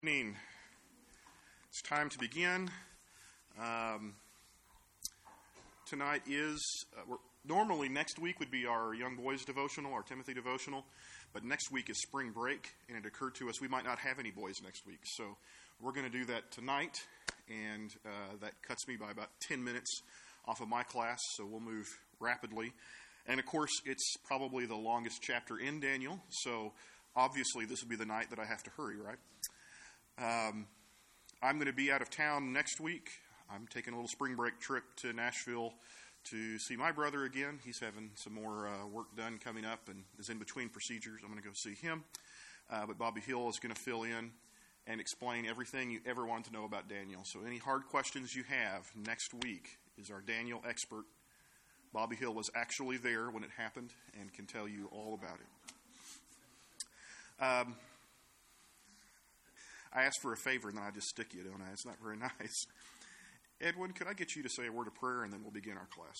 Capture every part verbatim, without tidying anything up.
Evening. It's time to begin. Um, tonight is, uh, we're, normally next week would be our Young Boys devotional, our Timothy devotional, but next week is spring break, and it occurred to us we might not have any boys next week, so we're going to do that tonight, and uh, that cuts me by about ten minutes off of my class, so we'll move rapidly. And of course, it's probably the longest chapter in Daniel, so obviously this will be the night that I have to hurry, right? Um, I'm going to be out of town next week. I'm taking a little spring break trip to Nashville to see my brother again. He's having some more uh, work done coming up and is in between procedures. I'm going to go see him. Uh, but Bobby Hill is going to fill in and explain everything you ever wanted to know about Daniel. So any hard questions you have next week is our Daniel expert. Bobby Hill was actually there when it happened and can tell you all about it. Um, I asked for a favor, and then I just stick you, don't I? It's not very nice. Edwin, could I get you to say a word of prayer, and then we'll begin our class?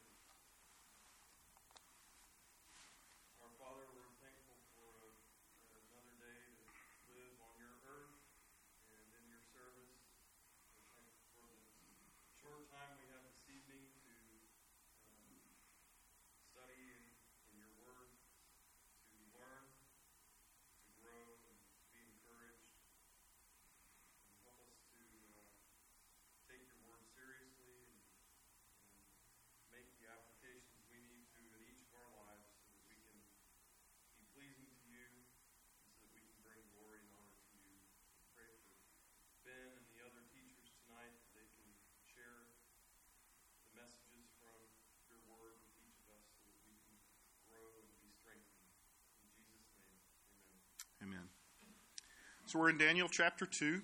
Our Father, we're thankful for a, another day to live on your earth and in your service. We're thankful for the short time we have this evening to um, study in, in your word, to learn, to grow, and to be encouraged. Help us to uh, take your word seriously and, and make the applications we need to in each of our lives so that we can be pleasing to you and so that we can bring glory and honor to you. Pray for Ben and the other teachers tonight that they can share the messages from your word with each of us so that we can grow and be strengthened. In Jesus' name, amen. Amen. So we're in Daniel chapter two.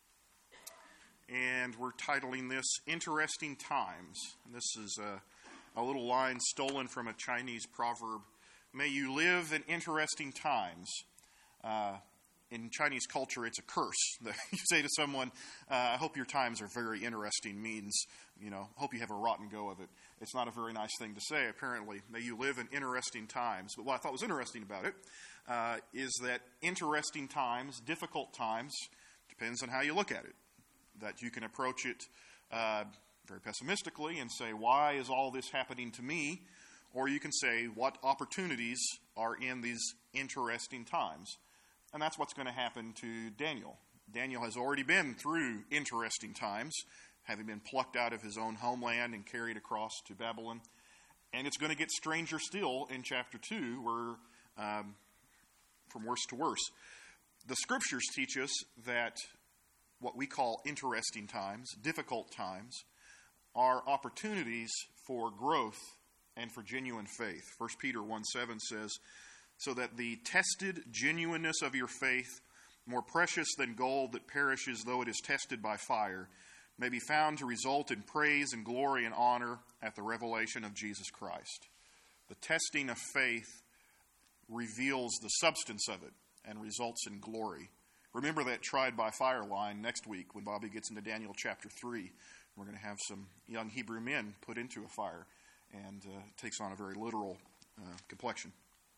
And we're titling this Interesting Times. And this is a, a little line stolen from a Chinese proverb. May you live in interesting times. Uh, in Chinese culture, it's a curse. You say to someone, uh, I hope your times are very interesting, means, you know, hope you have a rotten go of it. It's not a very nice thing to say, apparently. May you live in interesting times. But what I thought was interesting about it uh, is that interesting times, difficult times, depends on how you look at it. That you can approach it uh, very pessimistically and say, why is all this happening to me? Or you can say, what opportunities are in these interesting times? And that's what's going to happen to Daniel. Daniel has already been through interesting times, having been plucked out of his own homeland and carried across to Babylon. And it's going to get stranger still in chapter two, where um, from worse to worse. The scriptures teach us that what we call interesting times, difficult times, are opportunities for growth and for genuine faith. First Peter one seven says, so that the tested genuineness of your faith, more precious than gold that perishes though it is tested by fire, may be found to result in praise and glory and honor at the revelation of Jesus Christ. The testing of faith reveals the substance of it and results in glory. Remember that tried by fire line next week when Bobby gets into Daniel chapter three. We're going to have some young Hebrew men put into a fire, and uh, it takes on a very literal uh, complexion.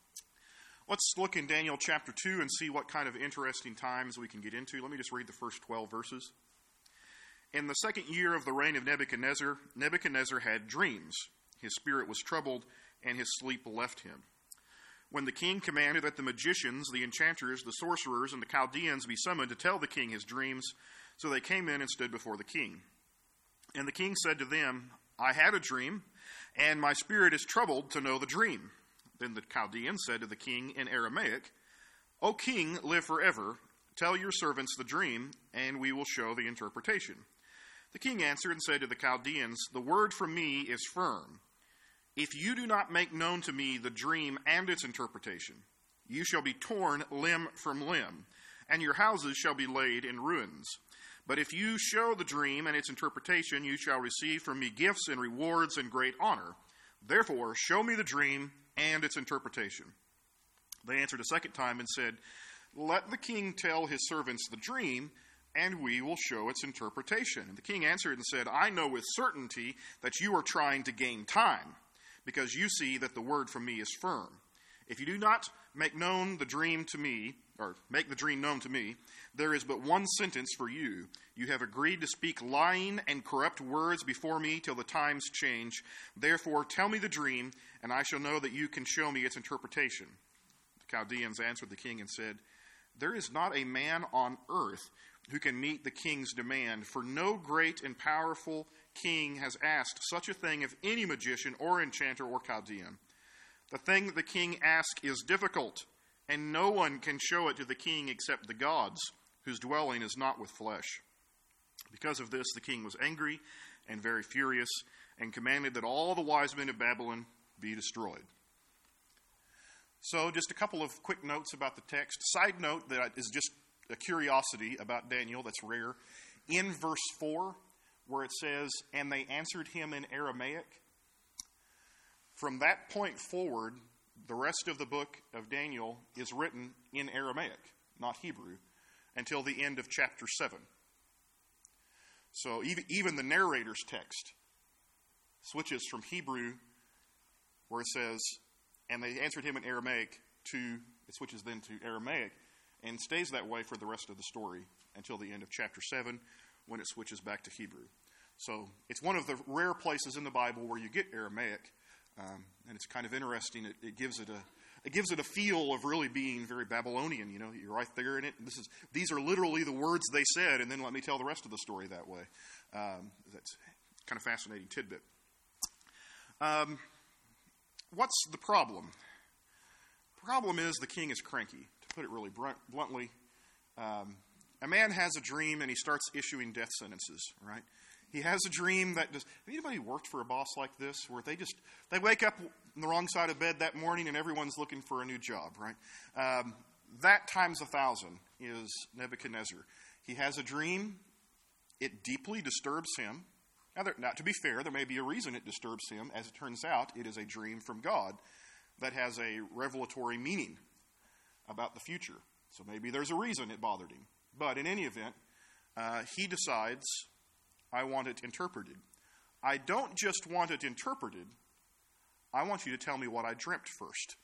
Let's look in Daniel chapter two and see what kind of interesting times we can get into. Let me just read the first twelve verses. In the second year of the reign of Nebuchadnezzar, Nebuchadnezzar had dreams. His spirit was troubled, and his sleep left him. When the king commanded that the magicians, the enchanters, the sorcerers, and the Chaldeans be summoned to tell the king his dreams, so they came in and stood before the king. And the king said to them, I had a dream, and my spirit is troubled to know the dream. Then the Chaldeans said to the king in Aramaic, O king, live forever. Tell your servants the dream, and we will show the interpretation. The king answered and said to the Chaldeans, the word from me is firm. If you do not make known to me the dream and its interpretation, you shall be torn limb from limb, and your houses shall be laid in ruins. But if you show the dream and its interpretation, you shall receive from me gifts and rewards and great honor. Therefore, show me the dream and its interpretation. They answered a second time and said, let the king tell his servants the dream, and we will show its interpretation. And the king answered and said, I know with certainty that you are trying to gain time, because you see that the word from me is firm. If you do not make known the dream to me or make the dream known to me. There is but one sentence for you. You have agreed to speak lying and corrupt words before me till the times change. Therefore, tell me the dream, and I shall know that you can show me its interpretation." The Chaldeans answered the king and said, "There is not a man on earth who can meet the king's demand, for no great and powerful king has asked such a thing of any magician or enchanter or Chaldean. The thing that the king asks is difficult, and no one can show it to the king except the gods, whose dwelling is not with flesh." Because of this, the king was angry and very furious, and commanded that all the wise men of Babylon be destroyed. So, just a couple of quick notes about the text. Side note that is just a curiosity about Daniel that's rare. In verse four, where it says, "And they answered him in Aramaic," from that point forward, the rest of the book of Daniel is written in Aramaic, not Hebrew, until the end of chapter seven. So even, even the narrator's text switches from Hebrew, where it says, "And they answered him in Aramaic," to, it switches then to Aramaic, and stays that way for the rest of the story until the end of chapter seven, when it switches back to Hebrew. So it's one of the rare places in the Bible where you get Aramaic, um, and it's kind of interesting. It, it gives it a it gives it a feel of really being very Babylonian. You know, you're right there in it. This is these are literally the words they said, and then let me tell the rest of the story that way. Um, that's kind of fascinating tidbit. Um, what's the problem? The problem is the king is cranky. To put it really bluntly, um, a man has a dream and he starts issuing death sentences, right? He has a dream that does. Have anybody worked for a boss like this, where they just they wake up on the wrong side of bed that morning and everyone's looking for a new job, right? Um, that times a thousand is Nebuchadnezzar. He has a dream. It deeply disturbs him. Now, there, now, to be fair, there may be a reason it disturbs him. As it turns out, it is a dream from God that has a revelatory meaning about the future. So maybe there's a reason it bothered him. But in any event, uh, he decides, "I want it interpreted. I don't just want it interpreted. I want you to tell me what I dreamt first."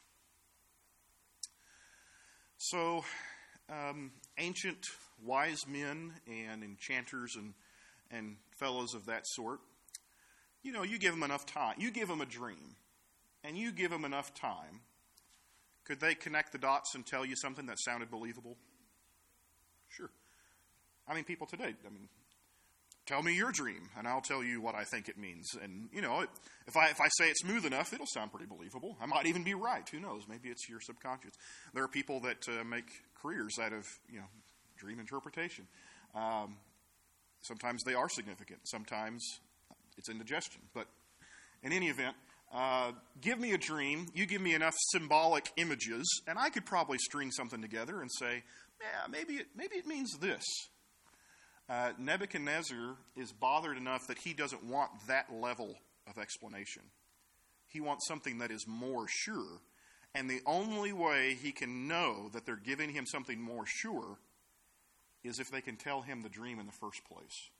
So, um, ancient wise men and enchanters and, and fellows of that sort, you know, you give them enough time. You give them a dream, and you give them enough time. Could they connect the dots and tell you something that sounded believable? Sure. I mean, people today, I mean, tell me your dream, and I'll tell you what I think it means. And, you know, if I if I say it smooth enough, it'll sound pretty believable. I might even be right. Who knows? Maybe it's your subconscious. There are people that uh, make careers out of, you know, dream interpretation. Um, sometimes they are significant. Sometimes it's indigestion. But in any event, uh, give me a dream. You give me enough symbolic images, and I could probably string something together and say, yeah, maybe it, maybe it means this. Uh, Nebuchadnezzar is bothered enough that he doesn't want that level of explanation. He wants something that is more sure. And the only way he can know that they're giving him something more sure is if they can tell him the dream in the first place.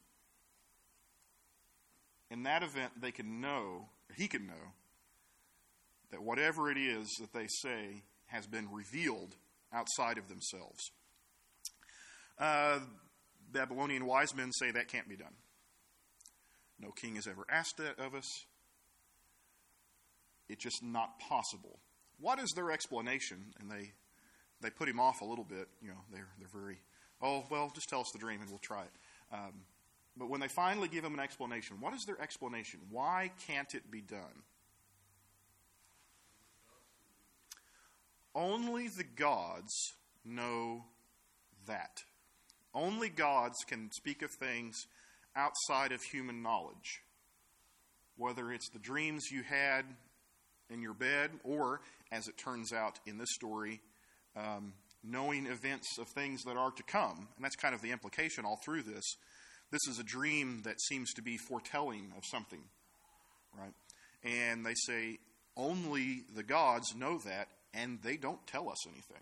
In that event, they can know, or he can know, that whatever it is that they say has been revealed outside of themselves. Uh, Babylonian wise men say that can't be done. No king has ever asked that of us. It's just not possible. What is their explanation? And they they put him off a little bit. You know, they're they're very, oh, well, just tell us the dream and we'll try it. Um, but when they finally give him an explanation, what is their explanation? Why can't it be done? Only the gods know that. Only gods can speak of things outside of human knowledge. Whether it's the dreams you had in your bed, or, as it turns out in this story, um, knowing events of things that are to come. And that's kind of the implication all through this. This is a dream that seems to be foretelling of something, right? And they say, only the gods know that, and they don't tell us anything.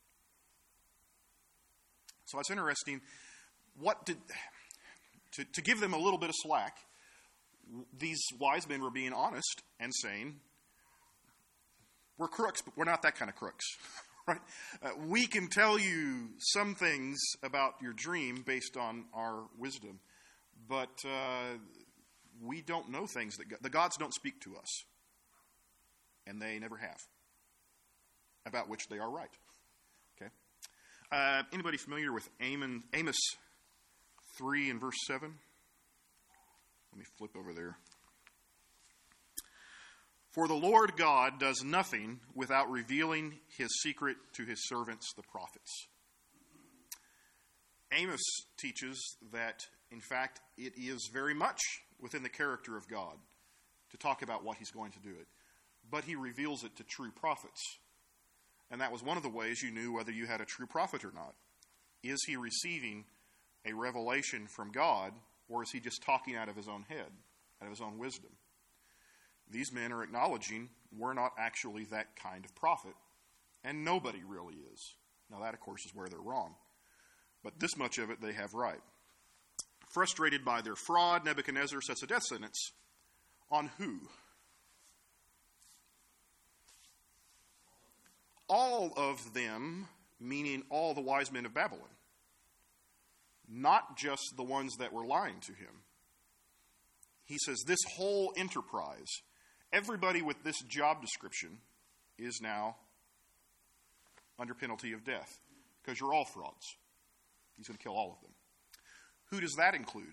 So it's interesting. What did to, to give them a little bit of slack, these wise men were being honest and saying, we're crooks, but we're not that kind of crooks, right? Uh, we can tell you some things about your dream based on our wisdom, but uh, we don't know things that God, the gods don't speak to us, and they never have, about which they are right. Okay. Uh, anybody familiar with Amos, Amos three and verse seven? Let me flip over there. For the Lord God does nothing without revealing his secret to his servants, the prophets. Amos teaches that, in fact, it is very much within the character of God to talk about what he's going to do it. But he reveals it to true prophets. And that was one of the ways you knew whether you had a true prophet or not. Is he receiving a revelation from God, or is he just talking out of his own head, out of his own wisdom? These men are acknowledging we're not actually that kind of prophet, and nobody really is. Now that, of course, is where they're wrong. But this much of it they have right. Frustrated by their fraud, Nebuchadnezzar sets a death sentence on who? All of them, meaning all the wise men of Babylon. Not just the ones that were lying to him. He says this whole enterprise, everybody with this job description is now under penalty of death because you're all frauds. He's going to kill all of them. Who does that include?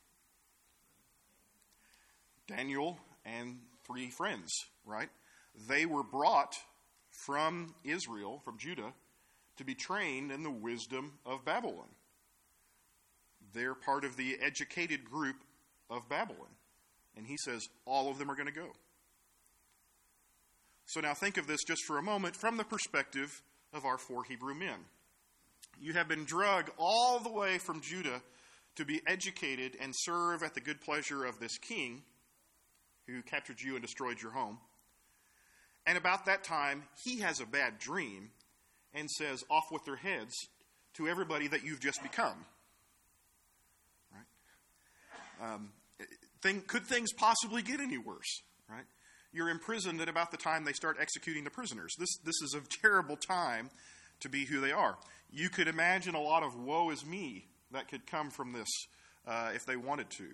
Daniel and three friends, right? They were brought from Israel, from Judah, to be trained in the wisdom of Babylon. They're part of the educated group of Babylon. And he says all of them are going to go. So now think of this just for a moment from the perspective of our four Hebrew men. You have been drugged all the way from Judah to be educated and serve at the good pleasure of this king who captured you and destroyed your home. And about that time, he has a bad dream and says, off with their heads to everybody that you've just become. Right? Um, thing, could things possibly get any worse? Right? You're imprisoned at about the time they start executing the prisoners. This, this is a terrible time to be who they are. You could imagine a lot of woe is me that could come from this uh, if they wanted to.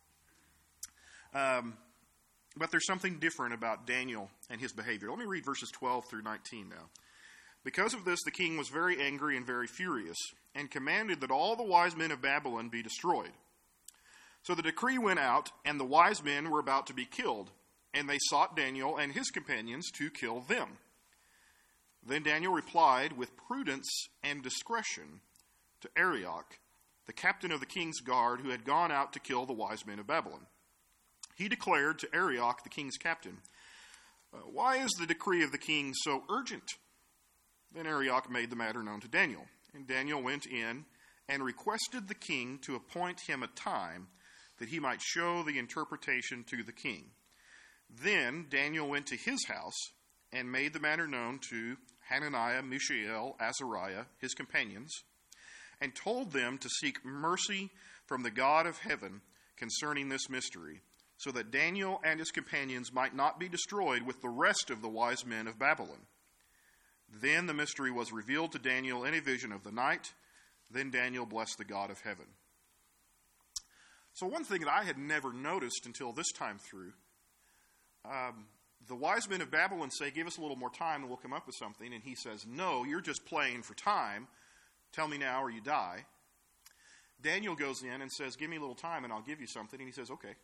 Um, but there's something different about Daniel and his behavior. Let me read verses twelve through nineteen now. Because of this, the king was very angry and very furious, and commanded that all the wise men of Babylon be destroyed. So the decree went out, and the wise men were about to be killed, and they sought Daniel and his companions to kill them. Then Daniel replied with prudence and discretion to Arioch, the captain of the king's guard, who had gone out to kill the wise men of Babylon. He declared to Arioch, the king's captain, "Why is the decree of the king so urgent?" Then Arioch made the matter known to Daniel, and Daniel went in and requested the king to appoint him a time that he might show the interpretation to the king. Then Daniel went to his house and made the matter known to Hananiah, Mishael, Azariah, his companions, and told them to seek mercy from the God of heaven concerning this mystery, so that Daniel and his companions might not be destroyed with the rest of the wise men of Babylon. Then the mystery was revealed to Daniel in a vision of the night. Then Daniel blessed the God of heaven. So one thing that I had never noticed until this time through, um, the wise men of Babylon say, give us a little more time and we'll come up with something. And he says, no, you're just playing for time. Tell me now or you die. Daniel goes in and says, give me a little time and I'll give you something. And he says, okay.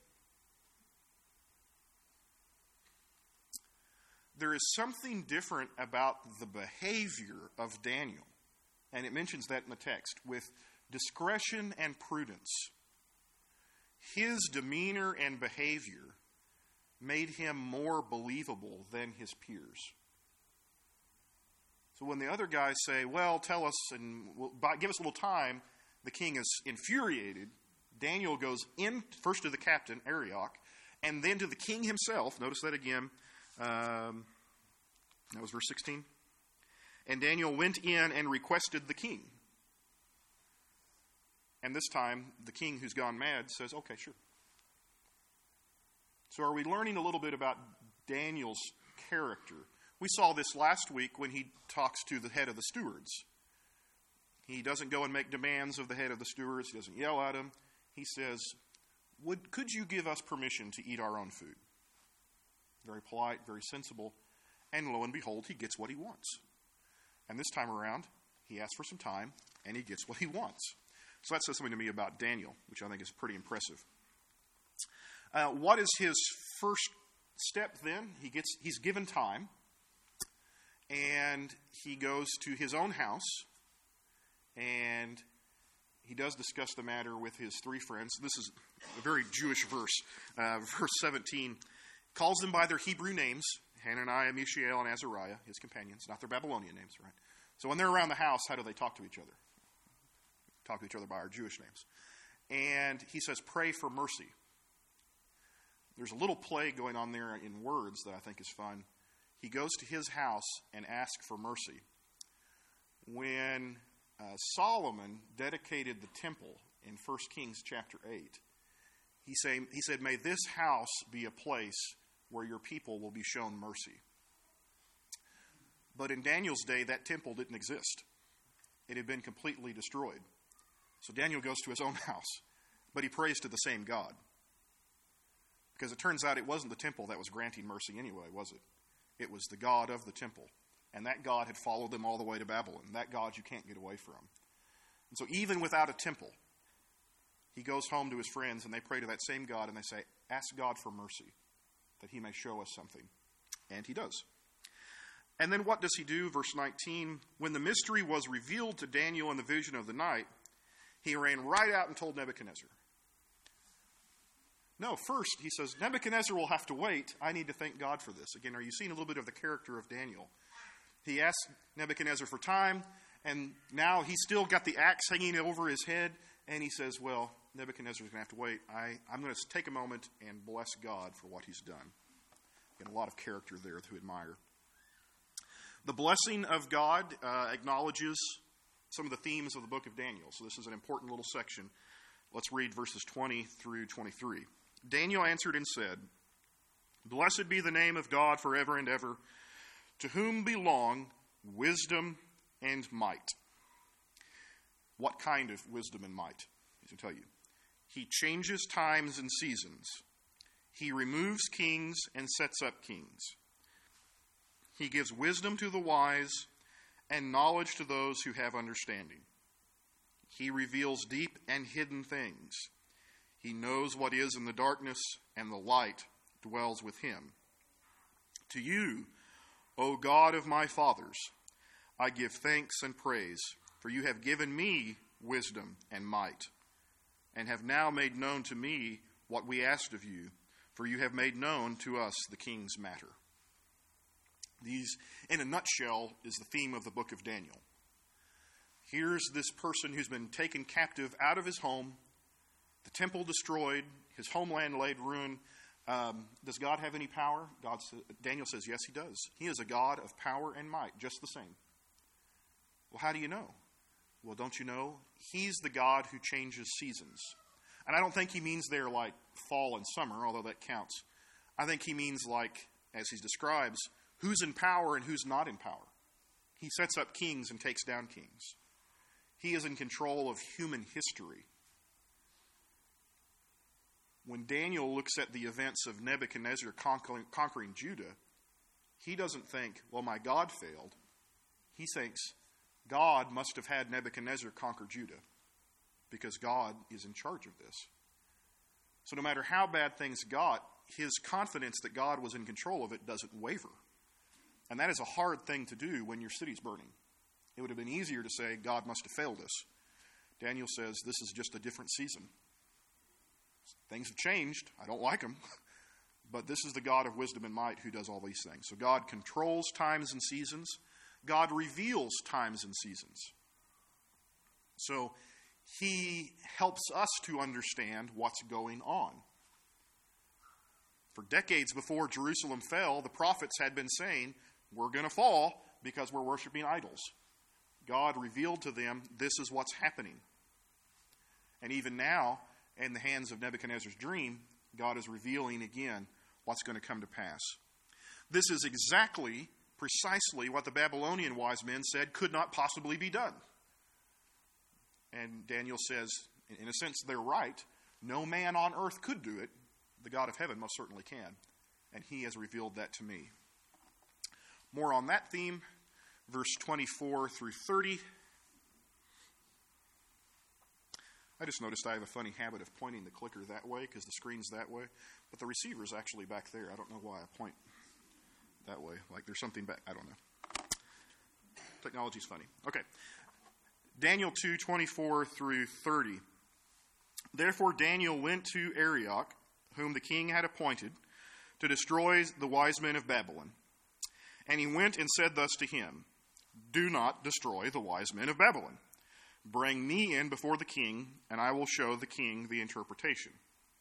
There is something different about the behavior of Daniel. And it mentions that in the text, with discretion and prudence. His demeanor and behavior made him more believable than his peers. So when the other guys say, well, tell us and we'll, give us a little time, the king is infuriated. Daniel goes in first to the captain, Arioch, and then to the king himself. Notice that again. Um, that was verse sixteen. And Daniel went in and requested the king. And this time, the king who's gone mad says, okay, sure. So are we learning a little bit about Daniel's character? We saw this last week when he talks to the head of the stewards. He doesn't go and make demands of the head of the stewards. He doesn't yell at him. He says, Would, could you give us permission to eat our own food? Very polite, very sensible. And lo and behold, he gets what he wants. And this time around, he asks for some time, and he gets what he wants. So that says something to me about Daniel, which I think is pretty impressive. Uh, what is his first step then? He gets he's given time, and he goes to his own house, and he does discuss the matter with his three friends. This is a very Jewish verse. Uh, verse seventeen calls them by their Hebrew names, Hananiah, Mishael, and Azariah, his companions, not their Babylonian names, right? So when they're around the house, how do they talk to each other? Talk to each other by our Jewish names. And he says, pray for mercy. There's a little play going on there in words that I think is fun. He goes to his house and asks for mercy. When uh, Solomon dedicated the temple in First Kings chapter eight, he, say, he said, may this house be a place where your people will be shown mercy. But in Daniel's day, that temple didn't exist. It had been completely destroyed. So Daniel goes to his own house, but he prays to the same God. Because it turns out it wasn't the temple that was granting mercy anyway, was it? It was the God of the temple. And that God had followed them all the way to Babylon. That God you can't get away from. And so even without a temple, he goes home to his friends and they pray to that same God and they say, ask God for mercy, that he may show us something. And he does. And then what does he do? Verse nineteen, when the mystery was revealed to Daniel in the vision of the night, he ran right out and told Nebuchadnezzar. No, first he says, Nebuchadnezzar will have to wait. I need to thank God for this. Again, are you seeing a little bit of the character of Daniel? He asked Nebuchadnezzar for time, and now he's still got the axe hanging over his head, and he says, well, Nebuchadnezzar's going to have to wait. I, I'm going to take a moment and bless God for what he's done. Again, a lot of character there to admire. The blessing of God uh, acknowledges some of the themes of the book of Daniel. So this is an important little section. Let's read verses twenty through twenty-three. Daniel answered and said, blessed be the name of God forever and ever, to whom belong wisdom and might. What kind of wisdom and might? He's going to tell you. He changes times and seasons. He removes kings and sets up kings. He gives wisdom to the wise and knowledge to those who have understanding. He reveals deep and hidden things. He knows what is in the darkness, and the light dwells with him. To you, O God of my fathers, I give thanks and praise, for you have given me wisdom and might, and have now made known to me what we asked of you, for you have made known to us the king's matter. These, in a nutshell, is the theme of the book of Daniel. Here's this person who's been taken captive out of his home, the temple destroyed, his homeland laid ruin. Um, does God have any power? God, Daniel says, yes, he does. He is a God of power and might, just the same. Well, how do you know? Well, don't you know? He's the God who changes seasons. And I don't think he means there like fall and summer, although that counts. I think he means like, as he describes, who's in power and who's not in power. He sets up kings and takes down kings. He is in control of human history. When Daniel looks at the events of Nebuchadnezzar conquering, conquering Judah, he doesn't think, well, my God failed. He thinks, God must have had Nebuchadnezzar conquer Judah because God is in charge of this. So no matter how bad things got, his confidence that God was in control of it doesn't waver. And that is a hard thing to do when your city's burning. It would have been easier to say, God must have failed us. Daniel says, this is just a different season. Things have changed. I don't like them. But this is the God of wisdom and might who does all these things. So God controls times and seasons. God reveals times and seasons. So he helps us to understand what's going on. For decades before Jerusalem fell, the prophets had been saying, we're going to fall because we're worshiping idols. God revealed to them, this is what's happening. And even now, in the hands of Nebuchadnezzar's dream, God is revealing again what's going to come to pass. This is exactly precisely what the Babylonian wise men said could not possibly be done. And Daniel says, in a sense, they're right. No man on earth could do it. The God of heaven most certainly can. And he has revealed that to me. More on that theme, verse twenty-four through thirty. I just noticed I have a funny habit of pointing the clicker that way because the screen's that way. But the receiver's actually back there. I don't know why I point that way. Like there's something back. I don't know. Technology's funny. Okay. Daniel two, twenty-four through thirty. Therefore Daniel went to Arioch, whom the king had appointed, to destroy the wise men of Babylon. And he went and said thus to him, do not destroy the wise men of Babylon. Bring me in before the king, and I will show the king the interpretation.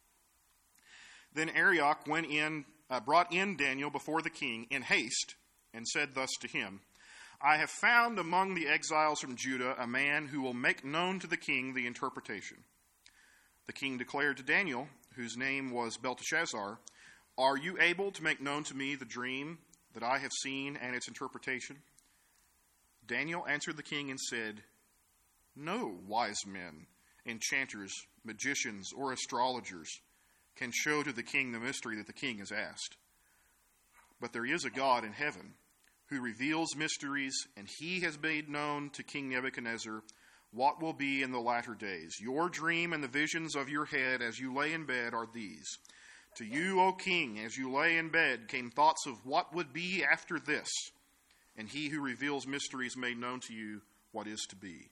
Then Arioch went in, uh, brought in Daniel before the king in haste, and said thus to him, I have found among the exiles from Judah a man who will make known to the king the interpretation. The king declared to Daniel, whose name was Belteshazzar, are you able to make known to me the dream that I have seen and its interpretation? Daniel answered the king and said, no wise men, enchanters, magicians, or astrologers can show to the king the mystery that the king has asked. But there is a God in heaven who reveals mysteries, and he has made known to King Nebuchadnezzar what will be in the latter days. Your dream and the visions of your head as you lay in bed are these. To you, O king, as you lay in bed, came thoughts of what would be after this, and he who reveals mysteries made known to you what is to be.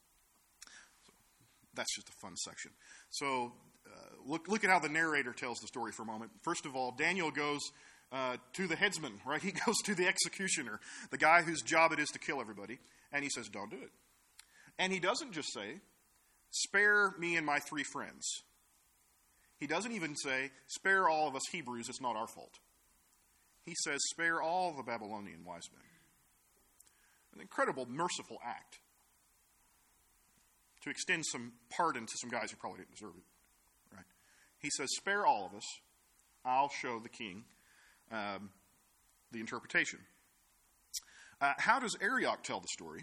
So that's just a fun section. So uh, look, look at how the narrator tells the story for a moment. First of all, Daniel goes uh, to the headsman, right? He goes to the executioner, the guy whose job it is to kill everybody, and he says, don't do it. And he doesn't just say, spare me and my three friends. He doesn't even say, spare all of us Hebrews, it's not our fault. He says, spare all the Babylonian wise men. An incredible, merciful act to extend some pardon to some guys who probably didn't deserve it. Right? He says, spare all of us. I'll show the king um, the interpretation. Uh, how does Arioch tell the story?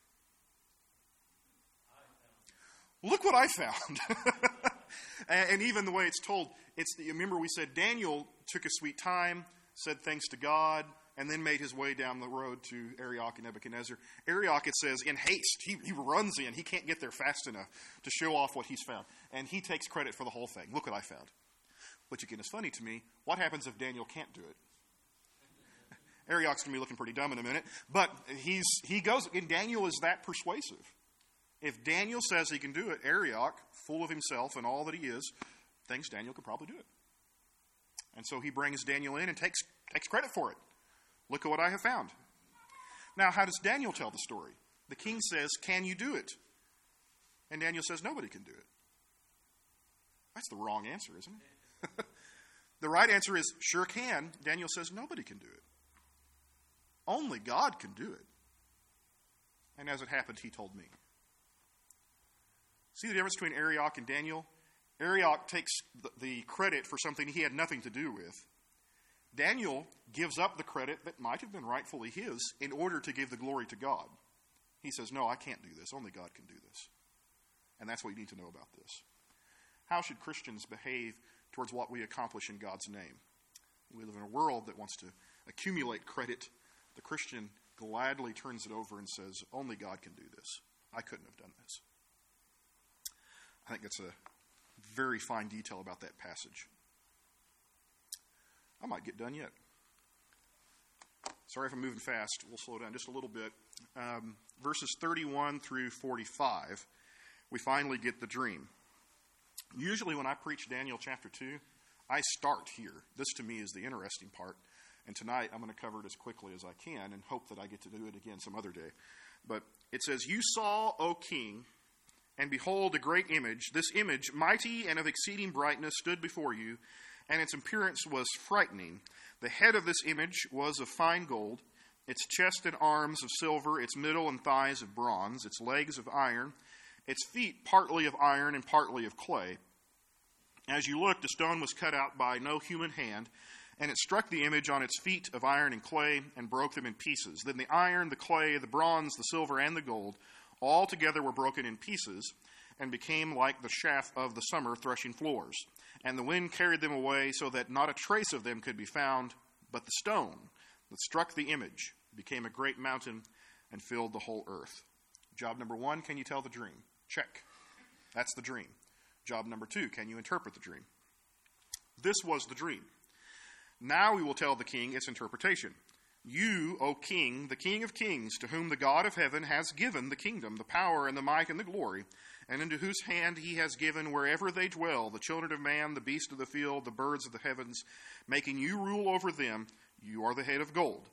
Look what I found. and, and even the way it's told, it's the, remember we said Daniel took a sweet time, said thanks to God, and then made his way down the road to Arioch and Nebuchadnezzar. Arioch, it says, in haste. He, he runs in. He can't get there fast enough to show off what he's found. And he takes credit for the whole thing. Look what I found. Which, again, is funny to me. What happens if Daniel can't do it? Arioch's going to be looking pretty dumb in a minute. But he's he goes, and Daniel is that persuasive. If Daniel says he can do it, Arioch, full of himself and all that he is, thinks Daniel could probably do it. And so he brings Daniel in and takes takes credit for it. Look at what I have found. Now, how does Daniel tell the story? The king says, can you do it? And Daniel says, nobody can do it. That's the wrong answer, isn't it? The right answer is, sure can. Daniel says, nobody can do it. Only God can do it. And as it happened, he told me. See the difference between Arioch and Daniel? Arioch takes the credit for something he had nothing to do with. Daniel gives up the credit that might have been rightfully his in order to give the glory to God. He says, no, I can't do this. Only God can do this. And that's what you need to know about this. How should Christians behave towards what we accomplish in God's name? We live in a world that wants to accumulate credit. The Christian gladly turns it over and says, only God can do this. I couldn't have done this. I think that's a very fine detail about that passage. I might get done yet. Sorry if I'm moving fast. We'll slow down just a little bit. Um, verses thirty-one through forty-five, we finally get the dream. Usually when I preach Daniel chapter two, I start here. This to me is the interesting part. And tonight I'm going to cover it as quickly as I can and hope that I get to do it again some other day. But it says, you saw, O king, and behold, a great image. This image, mighty and of exceeding brightness, stood before you, and its appearance was frightening. The head of this image was of fine gold, its chest and arms of silver, its middle and thighs of bronze, its legs of iron, its feet partly of iron and partly of clay. As you looked, a stone was cut out by no human hand, And it struck the image on its feet of iron and clay and broke them in pieces. Then the iron, the clay, the bronze, the silver, and the gold all together were broken in pieces and became like the chaff of the summer threshing floors. And the wind carried them away so that not a trace of them could be found, but the stone that struck the image became a great mountain and filled the whole earth. Job number one, can you tell the dream? Check. That's the dream. Job number two, can you interpret the dream? This was the dream. Now we will tell the king its interpretation. You, O king, the king of kings, to whom the God of heaven has given the kingdom, the power and the might and the glory, and into whose hand he has given wherever they dwell, the children of man, the beasts of the field, the birds of the heavens, making you rule over them, you are the head of gold.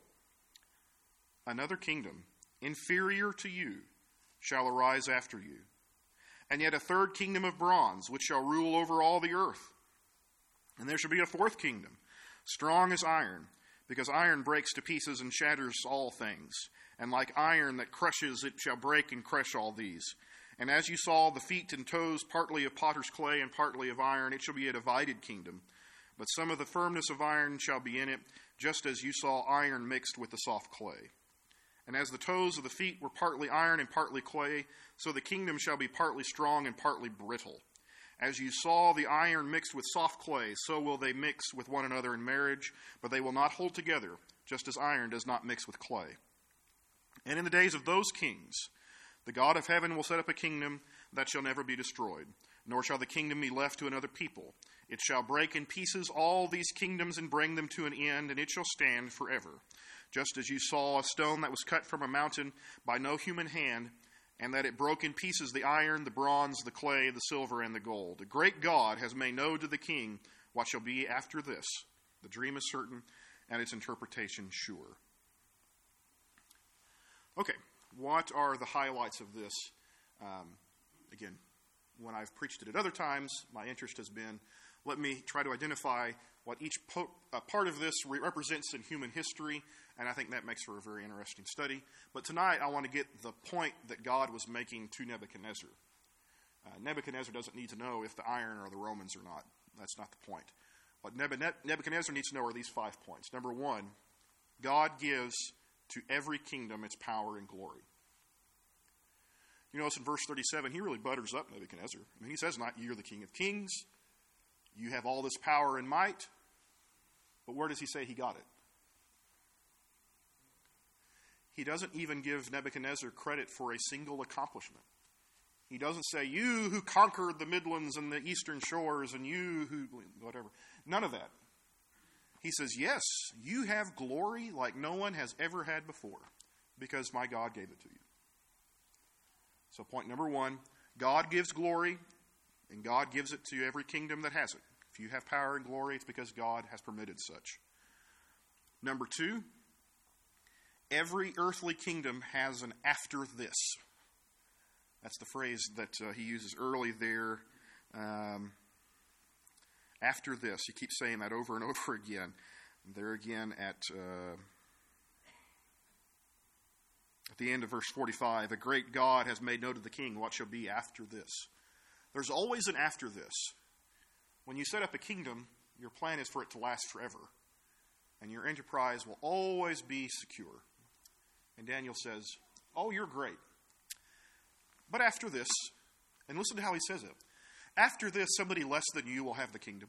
Another kingdom, inferior to you, shall arise after you, and yet a third kingdom of bronze, which shall rule over all the earth. And there shall be a fourth kingdom, strong as iron, because iron breaks to pieces and shatters all things. And like iron that crushes, it shall break and crush all these. And as you saw the feet and toes partly of potter's clay and partly of iron, it shall be a divided kingdom. But some of the firmness of iron shall be in it, just as you saw iron mixed with the soft clay. And as the toes of the feet were partly iron and partly clay, so the kingdom shall be partly strong and partly brittle. As you saw the iron mixed with soft clay, so will they mix with one another in marriage, but they will not hold together, just as iron does not mix with clay. And in the days of those kings, the God of heaven will set up a kingdom that shall never be destroyed, nor shall the kingdom be left to another people. It shall break in pieces all these kingdoms and bring them to an end, and it shall stand forever. Just as you saw a stone that was cut from a mountain by no human hand, and that it broke in pieces the iron, the bronze, the clay, the silver, and the gold. The great God has made known to the king what shall be after this. The dream is certain, and its interpretation sure. Okay, what are the highlights of this? Um, again, when I've preached it at other times, my interest has been, let me try to identify what each po- uh, part of this re- represents in human history, and I think that makes for a very interesting study. But tonight I want to get the point that God was making to Nebuchadnezzar. Uh, Nebuchadnezzar doesn't need to know if the iron are the Romans or not. That's not the point. What Nebuchadnezzar needs to know are these five points. Number one, God gives to every kingdom its power and glory. You notice in verse thirty-seven, he really butters up Nebuchadnezzar. I mean, he says, not you're the king of kings. You have all this power and might. But where does he say he got it? He doesn't even give Nebuchadnezzar credit for a single accomplishment. He doesn't say, you who conquered the Midlands and the eastern shores, and you who, whatever. None of that. He says, yes, you have glory like no one has ever had before, because my God gave it to you. So point number one, God gives glory, and God gives it to every kingdom that has it. If you have power and glory, it's because God has permitted such. Number two, every earthly kingdom has an after this. That's the phrase that uh, he uses early there. Um, after this. He keeps saying that over and over again. There again at, uh, at the end of verse forty-five, a great God has made known to the king what shall be after this. There's always an after this. When you set up a kingdom, your plan is for it to last forever. And your enterprise will always be secure. And Daniel says, oh, you're great. But after this, and listen to how he says it, after this, somebody less than you will have the kingdom.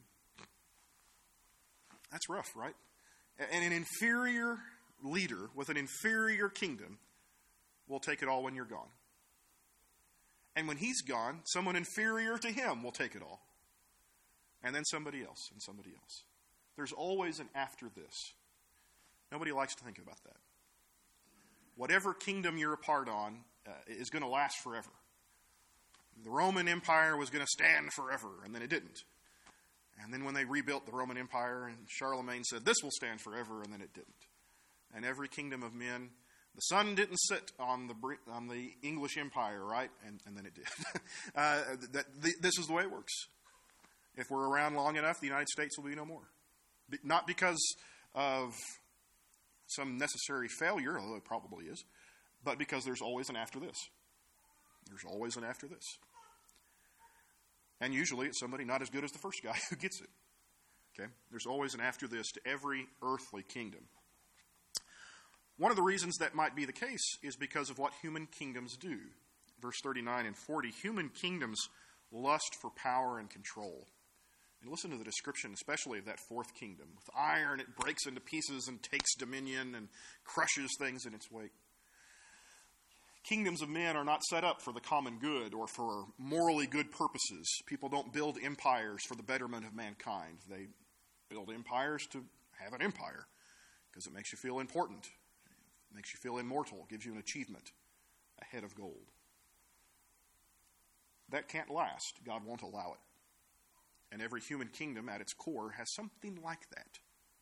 That's rough, right? And an inferior leader with an inferior kingdom will take it all when you're gone. And when he's gone, someone inferior to him will take it all. And then somebody else, and somebody else. There's always an after this. Nobody likes to think about that. Whatever kingdom you're a part on uh, is going to last forever. The Roman Empire was going to stand forever, and then it didn't. And then when they rebuilt the Roman Empire, and Charlemagne said, this will stand forever, and then it didn't. And every kingdom of men, the sun didn't sit on the on the English Empire, right? And, and then it did. uh, that, the, this is the way it works. If we're around long enough, the United States will be no more. Be, not because of some necessary failure, although it probably is, but because there's always an after this. There's always an after this. And usually it's somebody not as good as the first guy who gets it. Okay? There's always an after this to every earthly kingdom. One of the reasons that might be the case is because of what human kingdoms do. Verse thirty-nine and forty, human kingdoms lust for power and control. And listen to the description, especially of that fourth kingdom. With iron, it breaks into pieces and takes dominion and crushes things in its wake. Kingdoms of men are not set up for the common good or for morally good purposes. People don't build empires for the betterment of mankind. They build empires to have an empire because it makes you feel important. It makes you feel immortal, gives you an achievement, a head of gold. That can't last. God won't allow it. And every human kingdom at its core has something like that.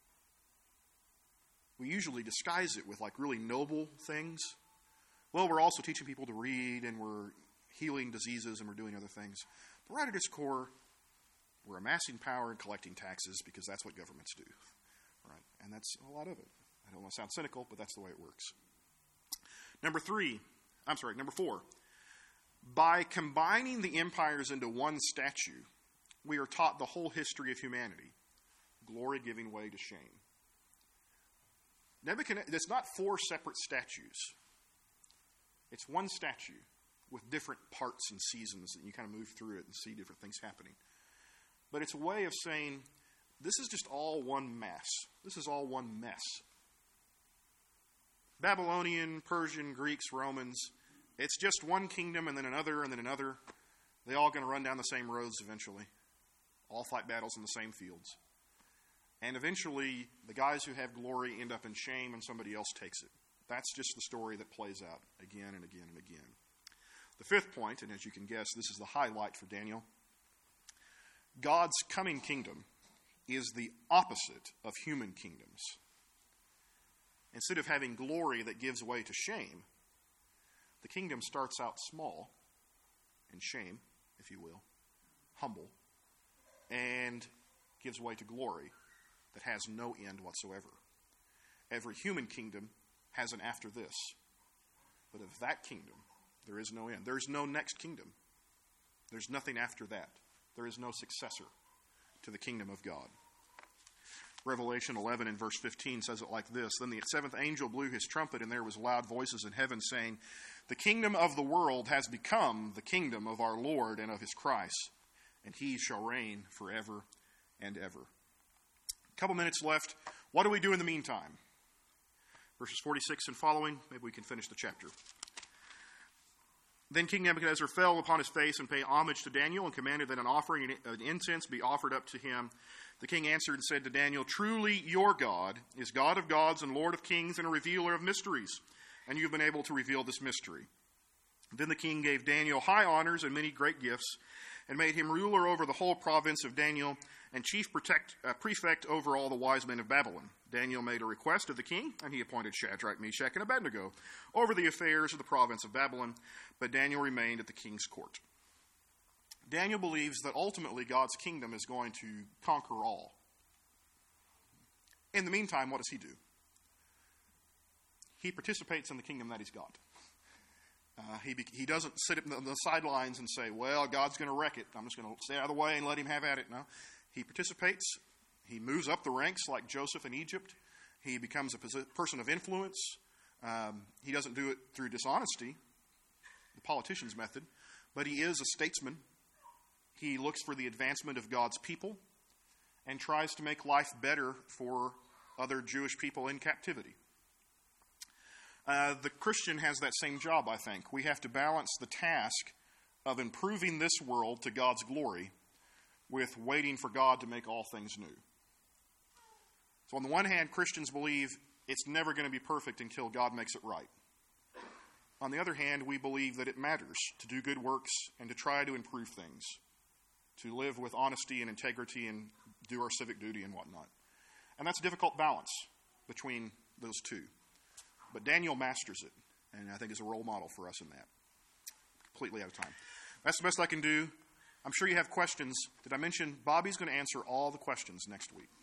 We usually disguise it with like really noble things. Well, we're also teaching people to read, and we're healing diseases, and we're doing other things. But right at its core, we're amassing power and collecting taxes because that's what governments do. Right? And that's a lot of it. I don't want to sound cynical, but that's the way it works. Number three, I'm sorry, number four. By combining the empires into one statue, we are taught the whole history of humanity, glory giving way to shame. Nebuchadnezzar, it's not four separate statues. It's one statue with different parts and seasons, and you kind of move through it and see different things happening. But it's a way of saying, this is just all one mess. This is all one mess. Babylonian, Persian, Greeks, Romans, it's just one kingdom and then another and then another. They're all going to run down the same roads eventually. All fight battles in the same fields. And eventually, the guys who have glory end up in shame and somebody else takes it. That's just the story that plays out again and again and again. The fifth point, and as you can guess, this is the highlight for Daniel. God's coming kingdom is the opposite of human kingdoms. Instead of having glory that gives way to shame, the kingdom starts out small, in shame, if you will, humble, and gives way to glory that has no end whatsoever. Every human kingdom has an after this. But of that kingdom, there is no end. There is no next kingdom. There's nothing after that. There is no successor to the kingdom of God. Revelation eleven and verse fifteen says it like this. Then the seventh angel blew his trumpet, and there was loud voices in heaven saying, the kingdom of the world has become the kingdom of our Lord and of his Christ, and he shall reign forever and ever. A couple minutes left. What do we do in the meantime? Verses forty-six and following, maybe we can finish the chapter. Then King Nebuchadnezzar fell upon his face and paid homage to Daniel and commanded that an offering of incense be offered up to him. The king answered and said to Daniel, truly your God is God of gods and Lord of kings and a revealer of mysteries, and you have been able to reveal this mystery. Then the king gave Daniel high honors and many great gifts, and made him ruler over the whole province of Daniel and chief protect, uh, prefect over all the wise men of Babylon. Daniel made a request of the king, and he appointed Shadrach, Meshach, and Abednego over the affairs of the province of Babylon, but Daniel remained at the king's court. Daniel believes that ultimately God's kingdom is going to conquer all. In the meantime, what does he do? He participates in the kingdom that he's got. Uh, he he doesn't sit on the sidelines and say, well, God's going to wreck it. I'm just going to stay out of the way and let him have at it. No. He participates. He moves up the ranks like Joseph in Egypt. He becomes a person of influence. Um, he doesn't do it through dishonesty, the politician's method, but he is a statesman. He looks for the advancement of God's people and tries to make life better for other Jewish people in captivity. Uh, the Christian has that same job, I think. We have to balance the task of improving this world to God's glory with waiting for God to make all things new. So on the one hand, Christians believe it's never going to be perfect until God makes it right. On the other hand, we believe that it matters to do good works and to try to improve things, to live with honesty and integrity and do our civic duty and whatnot. And that's a difficult balance between those two. But Daniel masters it, and I think is a role model for us in that. Completely out of time. That's the best I can do. I'm sure you have questions. Did I mention Bobby's going to answer all the questions next week?